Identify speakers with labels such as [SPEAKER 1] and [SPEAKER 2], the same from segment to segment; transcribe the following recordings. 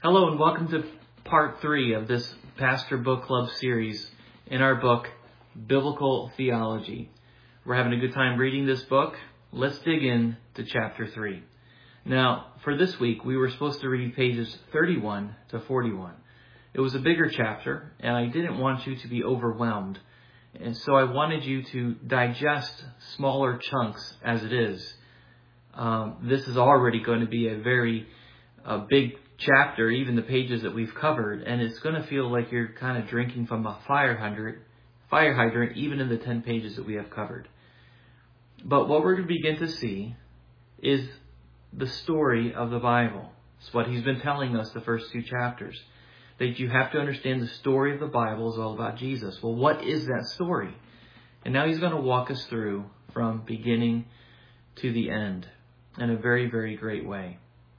[SPEAKER 1] Hello and welcome to part 3 of this Pastor Book Club series in our book, Biblical Theology. We're having a good time reading this book. Let's dig in to chapter 3. Now, for this week, we were supposed to read pages 31 to 41. It was a bigger chapter, and I didn't want you to be overwhelmed. And so I wanted you to digest smaller chunks as it is. This is already going to be a very big chapter, even the pages that we've covered, and it's going to feel like you're kind of drinking from a fire hydrant, even in the 10 pages that we have covered. But what we're going to begin to see is the story of the Bible. It's what he's been telling us the first 2 chapters. That you have to understand the story of the Bible is all about Jesus. Well, what is that story? And now he's going to walk us through from beginning to the end in a very, very great way.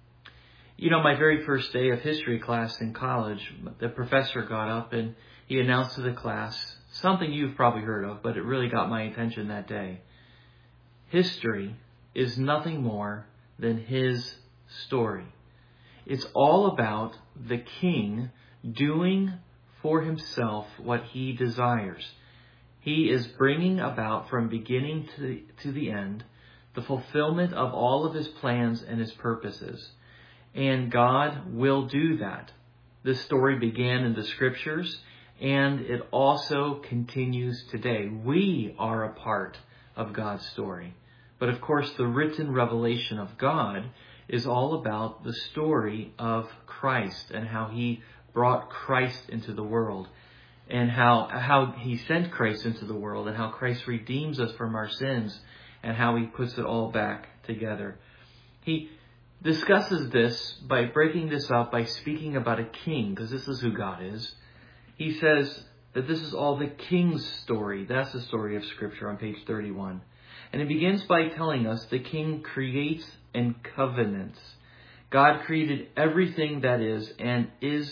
[SPEAKER 1] You know, my very first day of history class in college, the professor got up and he announced to the class something you've probably heard of, but it really got my attention that day. History is nothing more than his story. It's all about the king doing for himself what he desires. He is bringing about from beginning to the end the fulfillment of all of his plans and his purposes. And God will do that. This story began in the scriptures, and it also continues today. We are a part of God's story. But of course, the written revelation of God is all about the story of Christ and how he brought Christ into the world, and how he sent Christ into the world, and how Christ redeems us from our sins, and how he puts it all back together. He discusses this by breaking this up by speaking about a king, because this is who God is. He says that this is all the king's story. That's the story of Scripture on page 31. And it begins by telling us the king creates and covenants. God created everything that is, and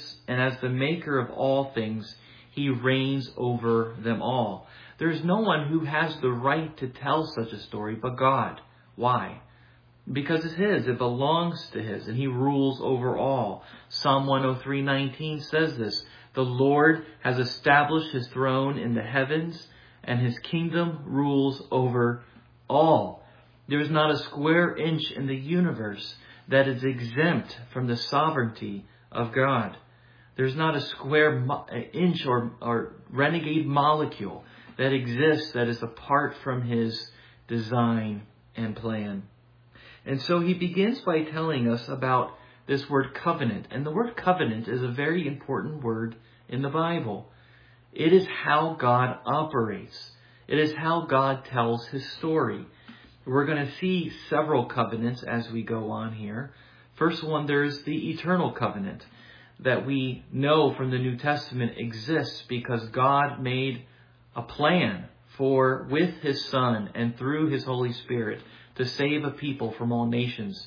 [SPEAKER 1] as the maker of all things, he reigns over them all. There's no one who has the right to tell such a story but God. Why? Because it's his. It belongs to his, and he rules over all. Psalm 103:19 says this: "The Lord has established his throne in the heavens, and his kingdom rules over all." There is not a square inch in the universe that is exempt from the sovereignty of God. There's not a square inch or renegade molecule that exists that is apart from his design and plan. And so he begins by telling us about this word covenant. And the word covenant is a very important word in the Bible. It is how God operates. It is how God tells his story. We're going to see several covenants as we go on here. First one, there's the eternal covenant that we know from the New Testament exists because God made a plan with his Son and through his Holy Spirit to save a people from all nations,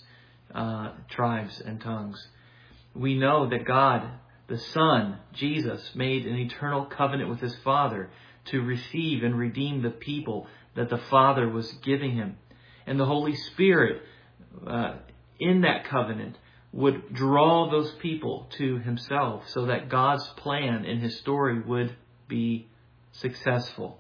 [SPEAKER 1] tribes, and tongues. We know that God, the Son, Jesus, made an eternal covenant with his Father to receive and redeem the people that the Father was giving him. And the Holy Spirit, in that covenant, would draw those people to himself so that God's plan in his story would be successful.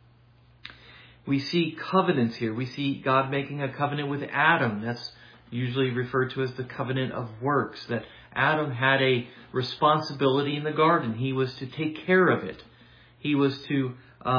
[SPEAKER 1] We see covenants here. We see God making a covenant with Adam. That's usually referred to as the covenant of works, that Adam had a responsibility in the garden. He was to take care of it. He was to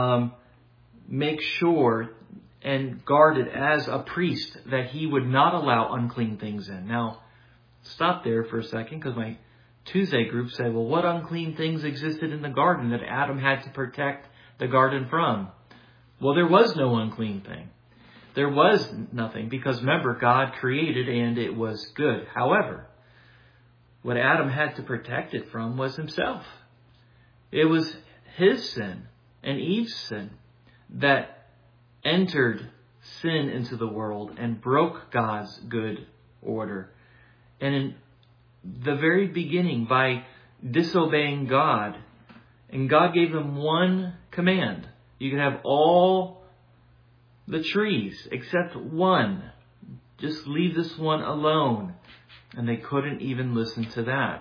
[SPEAKER 1] make sure and guard it as a priest, that he would not allow unclean things in. Now, stop there for a second, because my Tuesday group said, well, what unclean things existed in the garden that Adam had to protect the garden from? Well, there was no unclean thing. There was nothing, because remember, God created and it was good. However, what Adam had to protect it from was himself. It was his sin and Eve's sin that entered sin into the world and broke God's good order. And in the very beginning, by disobeying God, and God gave them one command: you can have all the trees except one. Just leave this one alone. And they couldn't even listen to that.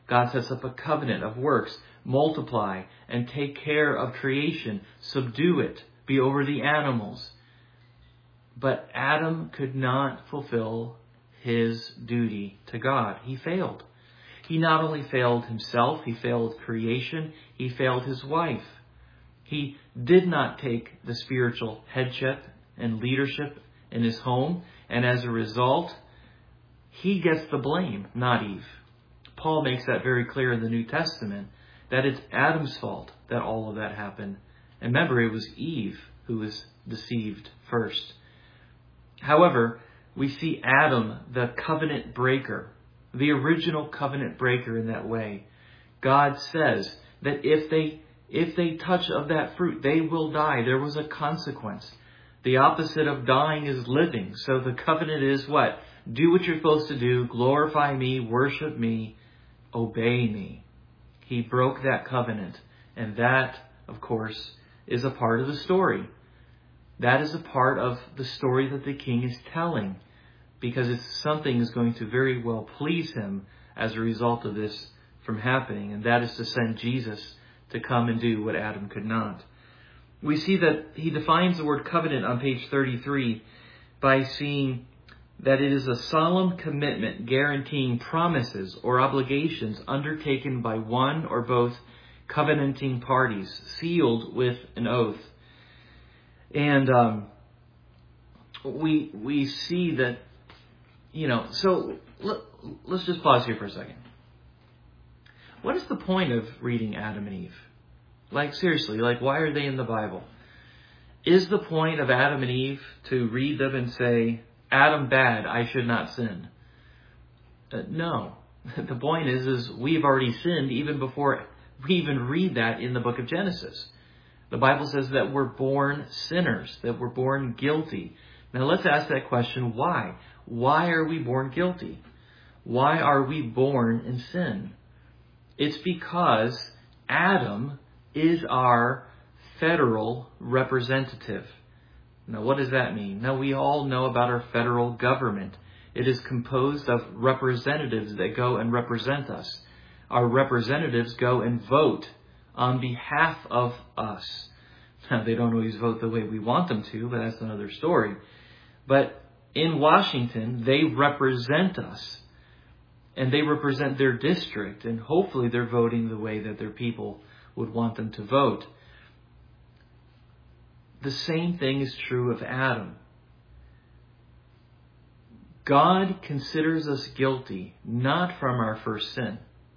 [SPEAKER 1] God sets up a covenant of works. Multiply and take care of creation. Subdue it. Be over the animals. But Adam could not fulfill his duty to God. He failed. He not only failed himself, he failed creation, he failed his wife. He did not take the spiritual headship and leadership in his home, and as a result, he gets the blame, not Eve. Paul makes that very clear in the New Testament, that it's Adam's fault that all of that happened. And remember, it was Eve who was deceived first. However, we see Adam, the covenant breaker, the original covenant breaker in that way. God says that if they touch of that fruit, they will die. There was a consequence. The opposite of dying is living. So the covenant is what? Do what you're supposed to do. Glorify me. Worship me. Obey me. He broke that covenant. And that, of course, is a part of the story. That is a part of the story that the king is telling, because it's something is going to very well please him as a result of this from happening, and that is to send Jesus to come and do what Adam could not. We see that he defines the word covenant on page 33 by seeing that it is a solemn commitment guaranteeing promises or obligations undertaken by one or both covenanting parties, sealed with an oath. And we see that, so let's just pause here for a second. What is the point of reading Adam and Eve? Like, seriously, why are they in the Bible? Is the point of Adam and Eve to read them and say, Adam bad, I should not sin? No. The point is we've already sinned even before we even read that in the book of Genesis. The Bible says that we're born sinners, that we're born guilty. Now let's ask that question, why? Why are we born guilty? Why are we born in sin? It's because Adam is our federal representative. Now what does that mean? Now we all know about our federal government. It is composed of representatives that go and represent us. Our representatives go and vote on behalf of us. Now, they don't always vote the way we want them to, but that's another story. But in Washington, they represent us, and they represent their district, and hopefully they're voting the way that their people would want them to vote. The same thing is true of Adam. God considers us guilty, not from our first sin.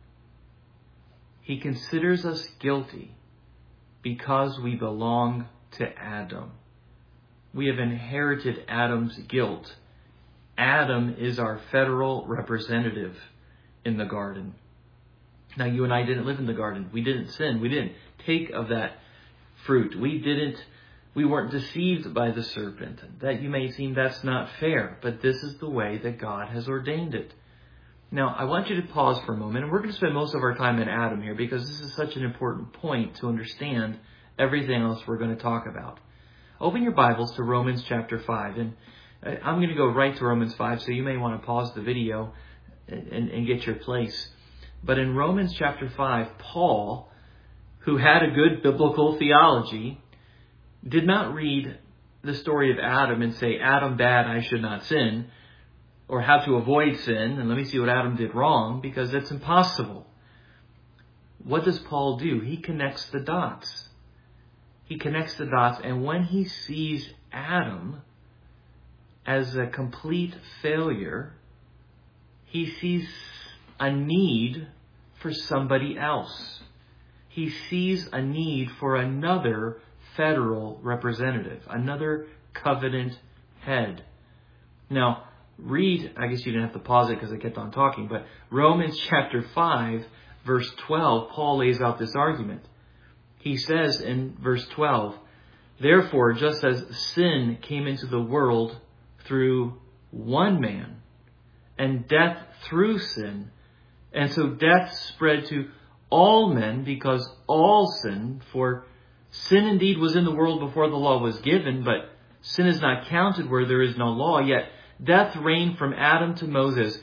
[SPEAKER 1] He considers us guilty because we belong to Adam. We have inherited Adam's guilt. Adam is our federal representative in the garden. Now, you and I didn't live in the garden. We didn't sin. We didn't take of that fruit. We weren't deceived by the serpent. That you may seem that's not fair, but this is the way that God has ordained it. Now, I want you to pause for a moment, and we're going to spend most of our time in Adam here because this is such an important point to understand everything else we're going to talk about. Open your Bibles to Romans chapter 5, and I'm going to go right to Romans 5, so you may want to pause the video and get your place. But in Romans chapter 5, Paul, who had a good biblical theology, did not read the story of Adam and say, Adam bad, I should not sin, or how to avoid sin, and let me see what Adam did wrong, because that's impossible. What does Paul do? He connects the dots. He connects the dots, and when he sees Adam as a complete failure, he sees a need for somebody else. He sees a need for another federal representative, another covenant head. Now, read, I guess you didn't have to pause it because I kept on talking, but Romans chapter 5, verse 12, Paul lays out this argument. He says in verse 12, therefore, just as sin came into the world through one man, and death through sin, and so death spread to all men because all sinned, for sin indeed was in the world before the law was given, but sin is not counted where there is no law, yet death reigned from Adam to Moses,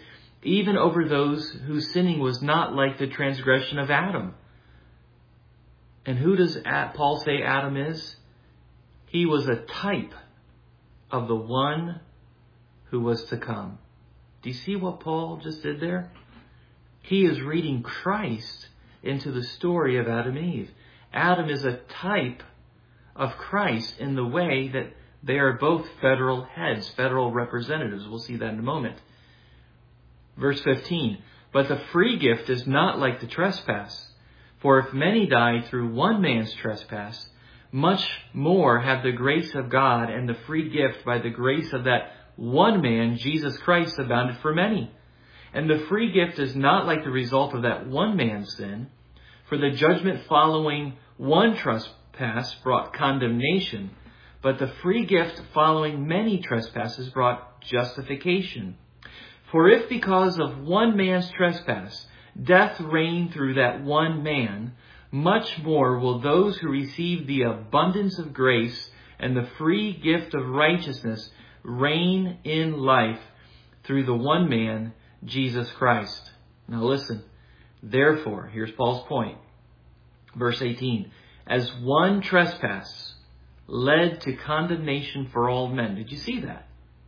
[SPEAKER 1] even over those whose sinning was not like the transgression of Adam. And who does Paul say Adam is? He was a type of the one who was to come. Do you see what Paul just did there? He is reading Christ into the story of Adam and Eve. Adam is a type of Christ in the way that they are both federal heads, federal representatives. We'll see that in a moment. Verse 15, but the free gift is not like the trespass. For if many died through one man's trespass, much more have the grace of God and the free gift by the grace of that one man, Jesus Christ, abounded for many. And the free gift is not like the result of that one man's sin. For the judgment following one trespass brought condemnation, but the free gift following many trespasses brought justification. For if because of one man's trespass death reigned through that one man, much more will those who receive the abundance of grace and the free gift of righteousness reign in life through the one man, Jesus Christ. Now listen. Therefore, here's Paul's point. Verse 18. As one trespass led to condemnation for all men. Did you see that?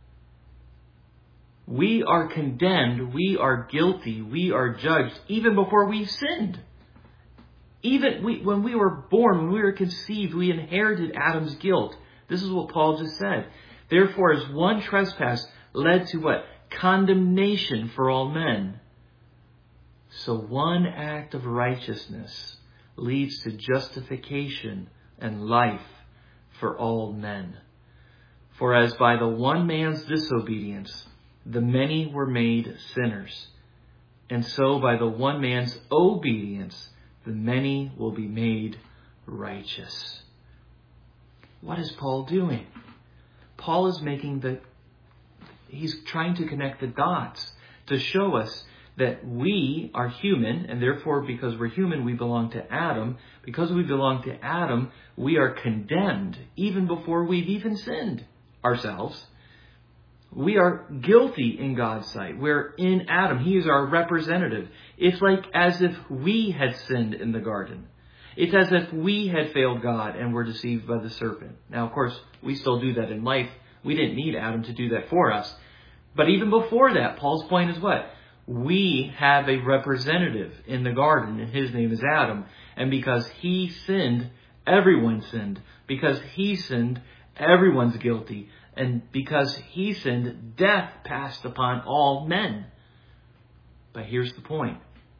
[SPEAKER 1] We are condemned, we are guilty, we are judged even before we've sinned. When we were born, when we were conceived, we inherited Adam's guilt. This is what Paul just said. Therefore, as one trespass led to what? Condemnation for all men. So one act of righteousness leads to justification and life for all men. For as by the one man's disobedience, the many were made sinners, and so by the one man's obedience, the many will be made righteous. What is Paul doing? Paul is he's trying to connect the dots to show us that we are human, and therefore because we're human, we belong to Adam. Because we belong to Adam, we are condemned even before we've even sinned ourselves. We are guilty in God's sight. We're in Adam. He is our representative. It's like as if we had sinned in the garden. It's as if we had failed God and were deceived by the serpent. Now, of course, we still do that in life. We didn't need Adam to do that for us. But even before that, Paul's point is what? We have a representative in the garden, and his name is Adam. And because he sinned, everyone sinned. Because he sinned, everyone's guilty. And because he sinned, death passed upon all men. But here's the point.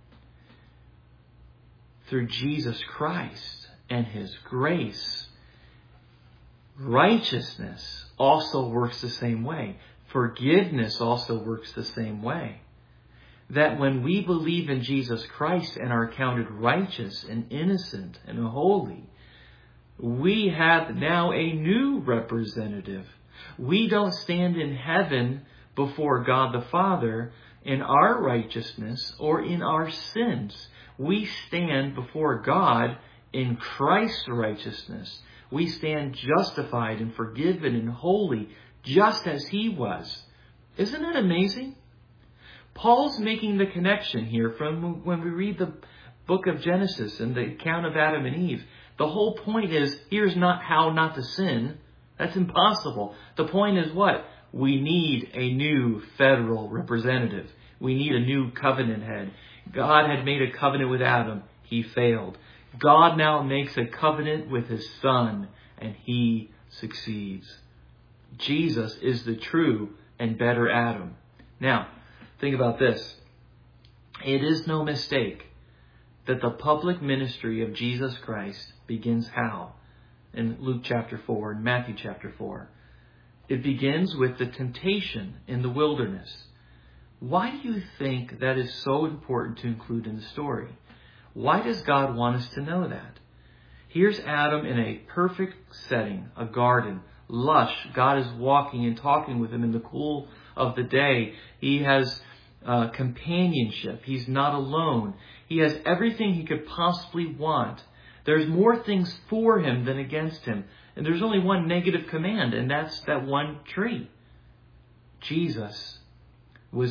[SPEAKER 1] Through Jesus Christ and his grace, righteousness also works the same way. Forgiveness also works the same way. That when we believe in Jesus Christ and are counted righteous and innocent and holy, we have now a new representative. We don't stand in heaven before God the Father in our righteousness or in our sins. We stand before God in Christ's righteousness. We stand justified and forgiven and holy just as he was. Isn't that amazing? Paul's making the connection here from when we read the book of Genesis and the account of Adam and Eve. The whole point is, here's not how not to sin. That's impossible. The point is what? We need a new federal representative. We need a new covenant head. God had made a covenant with Adam. He failed. God now makes a covenant with his Son, and he succeeds. Jesus is the true and better Adam. Now, think about this. It is no mistake that the public ministry of Jesus Christ begins how? In Luke chapter 4 and Matthew chapter 4. It begins with the temptation in the wilderness. Why do you think that is so important to include in the story? Why does God want us to know that? Here's Adam in a perfect setting, a garden, lush. God is walking and talking with him in the cool of the day. He has companionship. He's not alone. He has everything he could possibly want. There's more things for him than against him. And there's only one negative command, and that's that one tree. Jesus was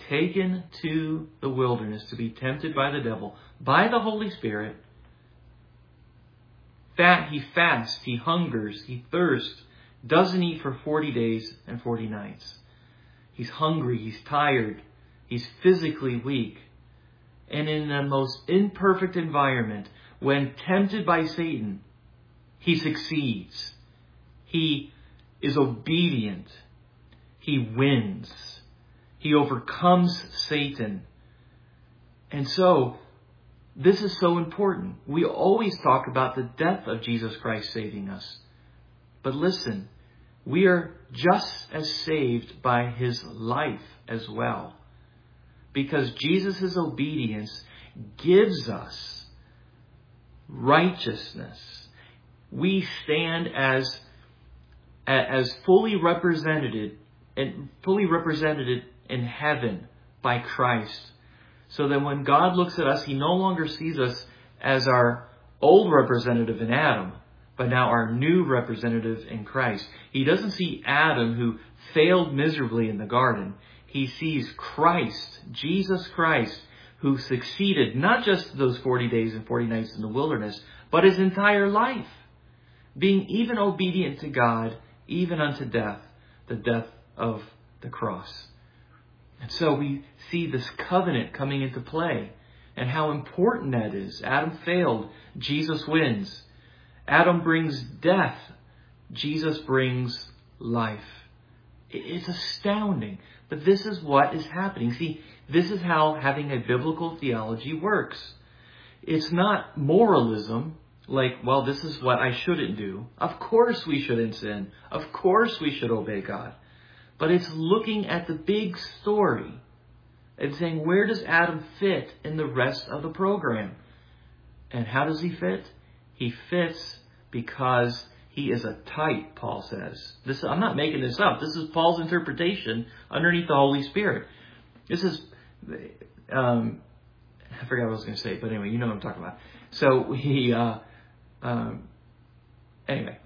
[SPEAKER 1] taken to the wilderness to be tempted by the devil, by the Holy Spirit. He fasts, he hungers, he thirsts, doesn't eat for 40 days and 40 nights. He's hungry, he's tired, he's physically weak. And in the most imperfect environment, when tempted by Satan, he succeeds. He is obedient. He wins. He overcomes Satan. And so, this is so important. We always talk about the death of Jesus Christ saving us. But listen, we are just as saved by his life as well. Because Jesus' obedience gives us righteousness. We stand as fully represented in heaven by Christ. So that when God looks at us, he no longer sees us as our old representative in Adam, but now our new representative in Christ. He doesn't see Adam, who failed miserably in the garden. He sees Christ, Jesus Christ, who succeeded not just those 40 days and 40 nights in the wilderness, but his entire life, being even obedient to God, even unto death, the death of the cross. And so we see this covenant coming into play and how important that is. Adam failed. Jesus wins. Adam brings death. Jesus brings life. It's astounding. But this is what is happening. See, this is how having a biblical theology works. It's not moralism, like, well, this is what I shouldn't do. Of course we shouldn't sin. Of course we should obey God. But it's looking at the big story and saying, where does Adam fit in the rest of the program? And how does he fit? He fits because he is a type, Paul says. I'm not making this up. This is Paul's interpretation underneath the Holy Spirit. This is, I forgot what I was going to say, but anyway, you know what I'm talking about. So anyway.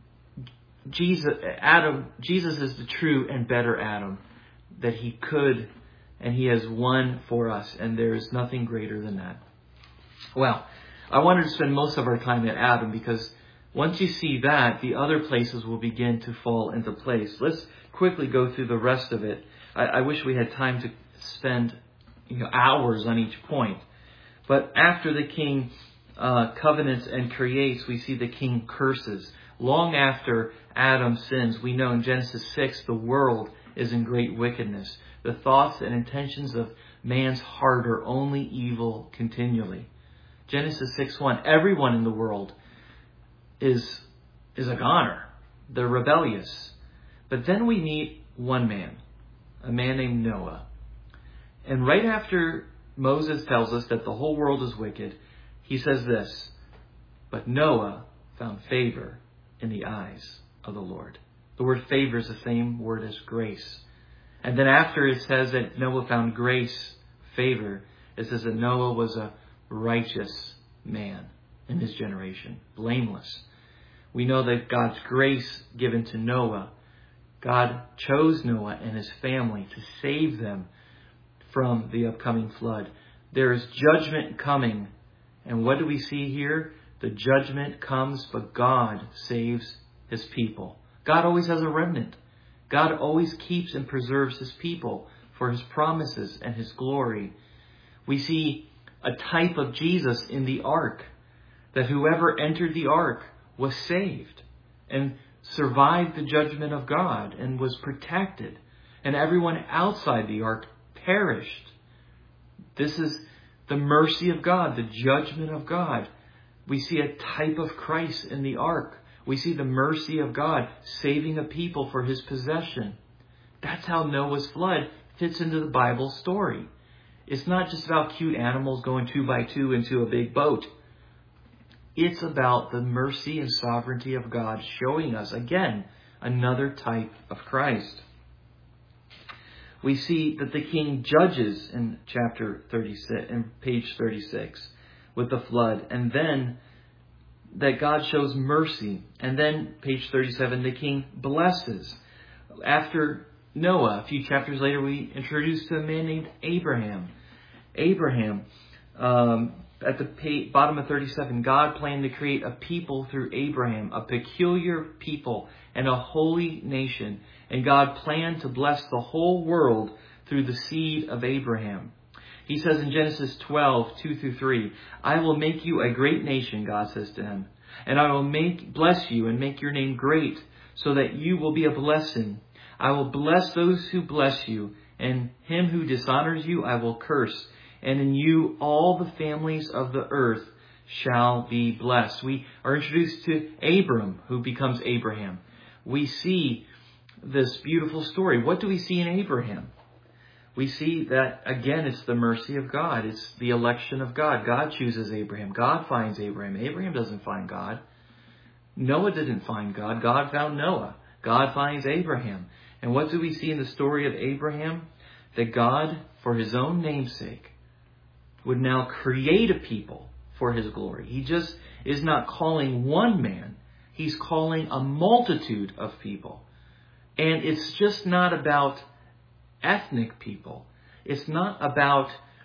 [SPEAKER 1] Jesus is the true and better Adam that he could, and he has won for us, and there is nothing greater than that. Well, I wanted to spend most of our time at Adam because once you see that, the other places will begin to fall into place. Let's quickly go through the rest of it. I wish we had time to spend hours on each point. But after the king covenants and creates, we see the king curses. Long after Adam sins, we know in Genesis 6, the world is in great wickedness. The thoughts and intentions of man's heart are only evil continually. Genesis 6:1, everyone in the world is a goner. They're rebellious. But then we meet one man, a man named Noah. And right after Moses tells us that the whole world is wicked, he says this, but Noah found favor in the eyes of the Lord. The word favor is the same word as grace. And then after it says that Noah found grace, favor, it says that Noah was a righteous man in his generation, blameless. We know that God's grace given to Noah, God chose Noah and his family to save them from the upcoming flood. There is judgment coming. And what do we see here? The judgment comes, but God saves his people. God always has a remnant. God always keeps and preserves his people for his promises and his glory. We see a type of Jesus in the ark, that whoever entered the ark was saved and survived the judgment of God and was protected. And everyone outside the ark perished. This is the mercy of God, the judgment of God. We see a type of Christ in the ark. We see the mercy of God saving a people for his possession. That's how Noah's flood fits into the Bible story. It's not just about cute animals going 2 by 2 into a big boat. It's about the mercy and sovereignty of God showing us, again, another type of Christ. We see that the king judges in chapter 36, in page 36, with the flood. And then that God shows mercy. And then, page 37, the king blesses. After Noah. A few chapters later, we introduced to a man named Abraham. Abraham, at the bottom of 37, God planned to create a people through Abraham, a peculiar people and a holy nation. And God planned to bless the whole world through the seed of Abraham. He says in Genesis 12, 2-3, I will make you a great nation, God says to him. And I will bless you and make your name great, so that you will be a blessing. I will bless those who bless you, and him who dishonors you I will curse. And in you all the families of the earth shall be blessed. We are introduced to Abram, who becomes Abraham. We see this beautiful story. What do we see in Abraham? We see that, again, it's the mercy of God. It's the election of God. God chooses Abraham. God finds Abraham. Abraham doesn't find God. Noah didn't find God. God found Noah. God finds Abraham. And what do we see in the story of Abraham? That God, for his own namesake, would now create a people for his glory. He just is not calling one man. He's calling a multitude of people. And it's just not about ethnic people. It's not about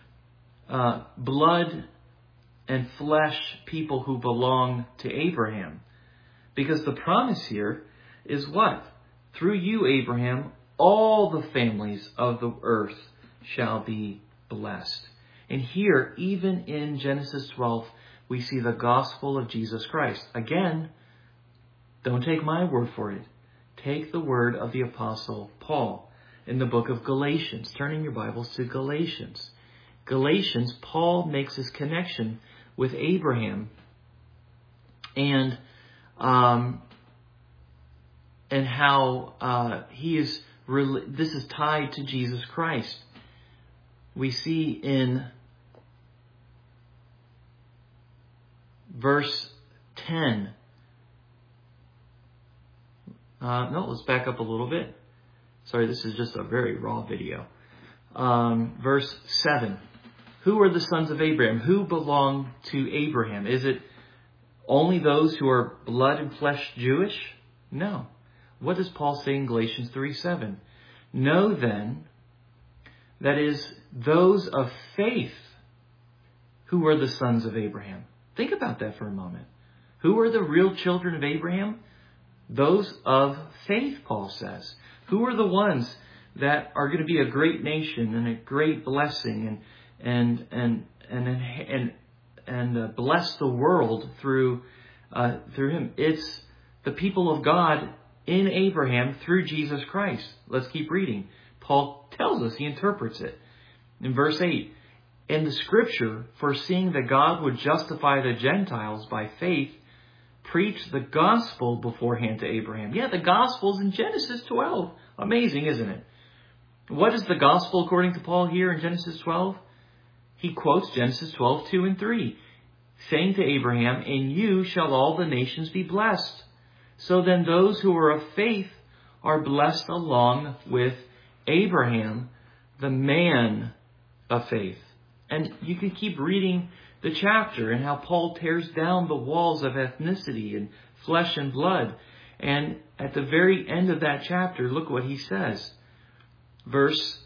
[SPEAKER 1] blood and flesh people who belong to Abraham. Because the promise here is what? Through you, Abraham, all the families of the earth shall be blessed. And here, even in Genesis 12, we see the gospel of Jesus Christ. Again, don't take my word for it. Take the word of the Apostle Paul in the book of Galatians. Turning your Bibles to Galatians. Galatians, Paul makes his connection with Abraham and how this is tied to Jesus Christ. We see in verse 10. Let's back up a little bit. Sorry, this is just a very raw video. Verse 7. Who are the sons of Abraham? Who belong to Abraham? Is it only those who are blood and flesh Jewish? No. What does Paul say in Galatians 3:7? Know then, that is, those of faith who are the sons of Abraham. Think about that for a moment. Who are the real children of Abraham? Those of faith, Paul says. Who are the ones that are going to be a great nation and a great blessing and bless the world through him? It's the people of God in Abraham through Jesus Christ. Let's keep reading. Paul tells us, he interprets it. In verse 8, in the scripture, foreseeing that God would justify the Gentiles by faith, preached the gospel beforehand to Abraham. Yeah, the gospel's in Genesis 12. Amazing, isn't it? What is the gospel according to Paul here in Genesis 12? He quotes Genesis 12, 2 and 3, saying to Abraham, in you shall all the nations be blessed. So then those who are of faith are blessed along with Abraham, the man of faith. And you can keep reading the chapter and how Paul tears down the walls of ethnicity and flesh and blood. And at the very end of that chapter, look what he says. Verse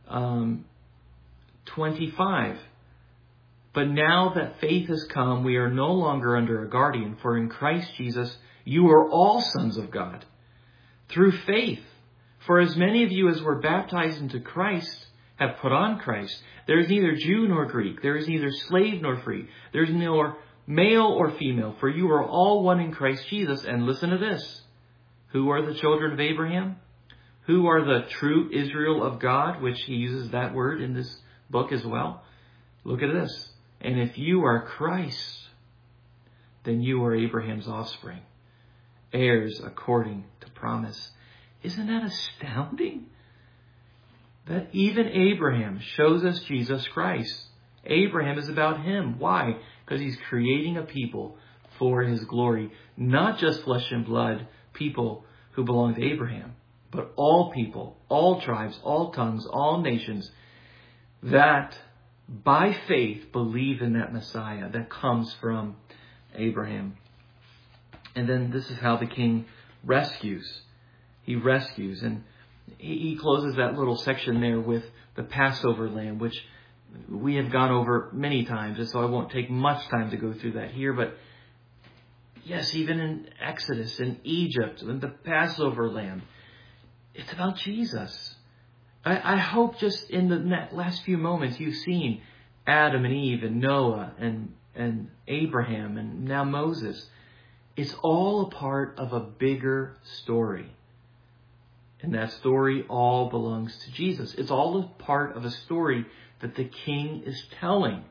[SPEAKER 1] 25. But now that faith has come, we are no longer under a guardian, for in Christ Jesus you are all sons of God through faith. For as many of you as were baptized into Christ have put on Christ. There is neither Jew nor Greek. There is neither slave nor free. There is neither male or female. For you are all one in Christ Jesus. And listen to this. Who are the children of Abraham? Who are the true Israel of God? Which he uses that word in this book as well. Look at this. And if you are Christ, then you are Abraham's offspring, heirs according to promise. Isn't that astounding? That even Abraham shows us Jesus Christ. Abraham is about him. Why? Because he's creating a people for his glory. Not just flesh and blood people who belong to Abraham, but all people, all tribes, all tongues, all nations that by faith believe in that Messiah that comes from Abraham. And then this is how the king rescues. He rescues. And he closes that little section there with the Passover lamb, which we have gone over many times, and so I won't take much time to go through that here. But yes, even in Exodus, in Egypt, and the Passover lamb, it's about Jesus. I hope just in the last few moments you've seen Adam and Eve and Noah and Abraham and now Moses. It's all a part of a bigger story. And that story all belongs to Jesus. It's all a part of a story that the King is telling.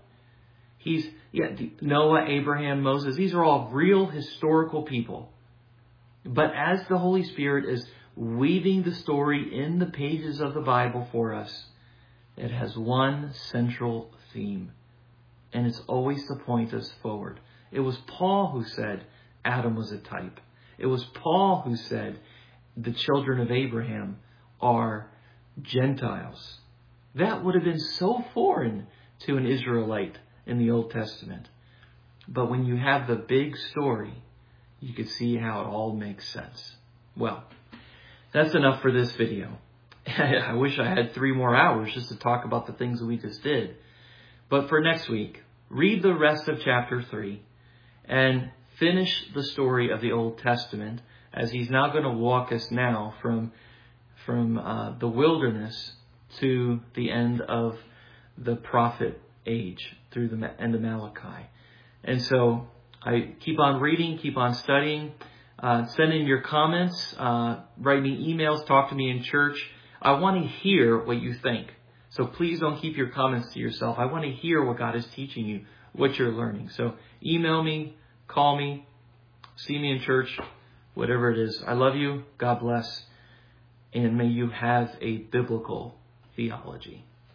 [SPEAKER 1] Noah, Abraham, Moses, these are all real historical people. But as the Holy Spirit is weaving the story in the pages of the Bible for us, it has one central theme. And it's always to point us forward. It was Paul who said Adam was a type. It was Paul who said the children of Abraham are Gentiles. That would have been so foreign to an Israelite in the Old Testament. But when you have the big story, you can see how it all makes sense. Well, that's enough for this video. I wish I had 3 more hours just to talk about the things that we just did. But for next week, read the rest of chapter 3 and finish the story of the Old Testament, as he's now going to walk us now from the wilderness to the end of the prophet age, through the end of Malachi. And so I keep on reading, keep on studying, send in your comments, write me emails, talk to me in church. I want to hear what you think. So please don't keep your comments to yourself. I want to hear what God is teaching you, what you're learning. So email me, call me, see me in church, whatever it is. I love you. God bless. And may you have a biblical theology.